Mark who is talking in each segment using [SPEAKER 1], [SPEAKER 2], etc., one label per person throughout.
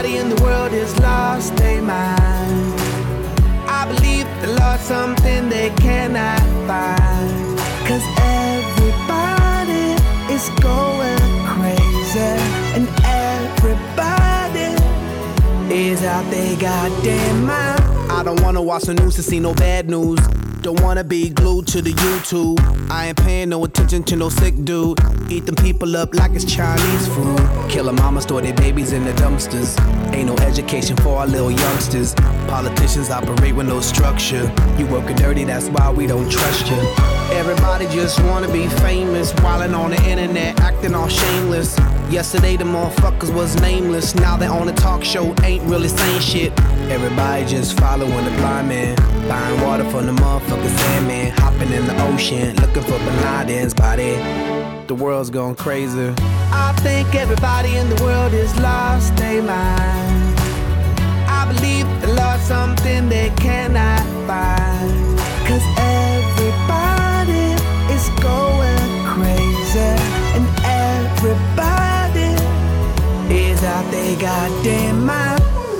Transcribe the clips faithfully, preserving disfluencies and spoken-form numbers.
[SPEAKER 1] everybody in the world is lost their mind. I believe they lost something they cannot find. Cause everybody is going crazy, and everybody is out they goddamn mind. I don't wanna watch the news to see no bad news. Don't wanna be glued to the YouTube. I ain't paying no attention to no sick dude. Eat them people up like it's Chinese food. Kill a mama, store their babies in the dumpsters. Ain't no education for our little youngsters. Politicians operate with no structure. You working dirty, that's why we don't trust you. Everybody just wanna be famous, wildin' on the internet, acting all shameless. Yesterday the motherfuckers was nameless. Now they on a talk show, ain't really saying shit. Everybody just following the blind man, buying water from the motherfucking Sandman, hopping in the ocean, looking for Bin Laden's body. The world's going crazy. I think everybody in the world is lost their mind. I believe they lost something they cannot find. Cause everybody is going crazy, and everybody is out they goddamn mind.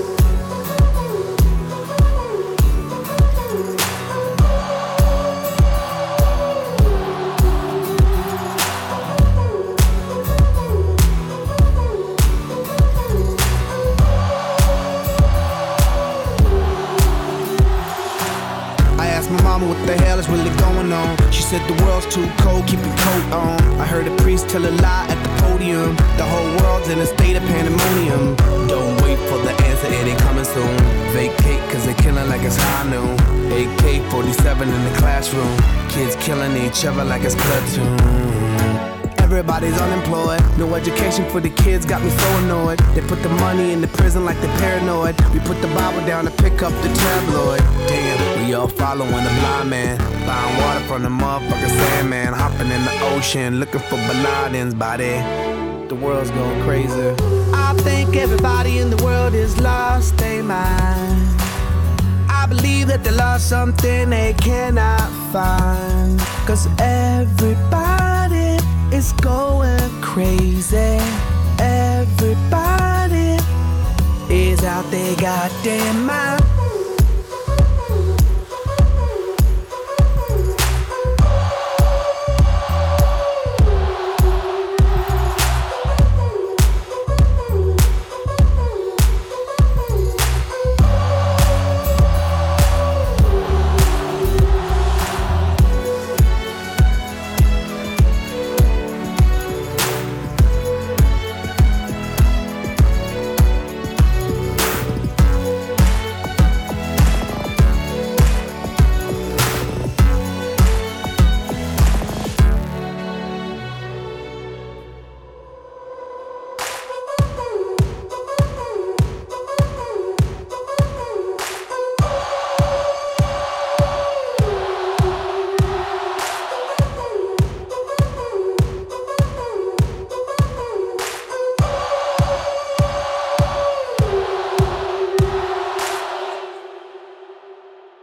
[SPEAKER 1] What the hell is really going on? She said the world's too cold, keep your coat on. I heard a priest tell a lie at the podium. The whole world's in a state of pandemonium. Don't wait for the answer, it ain't coming soon. Vacate cause they killing like it's high noon. A K forty-seven in the classroom. Kids killing each other like it's platoon. Everybody's unemployed. No education for the kids, got me so annoyed. They put the money in the prison like they're paranoid. We put the Bible down to pick up the tabloid. Damn, we all following the blind man, buying water from the motherfucking Sandman, hopping in the ocean, looking for Bin Laden's body. The world's going crazy. I think everybody in the world is lost their mind. I believe that they lost something they cannot find. Cause everybody is going crazy. Everybody is out there goddamn mind.